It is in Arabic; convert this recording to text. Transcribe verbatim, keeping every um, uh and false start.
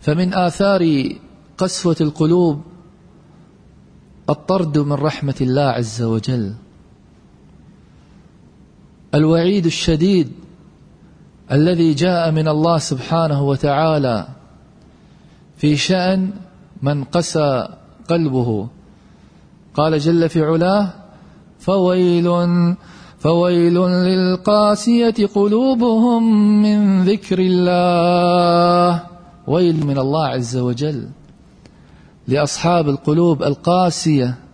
فمن آثار قسوة القلوب الطرد من رحمة الله عز وجل، الوعيد الشديد الذي جاء من الله سبحانه وتعالى في شأن من قسى قلبه. قال جل في علاه: فويل فويل للقاسية قلوبهم من ذكر الله. ويل من الله عز وجل لأصحاب القلوب القاسية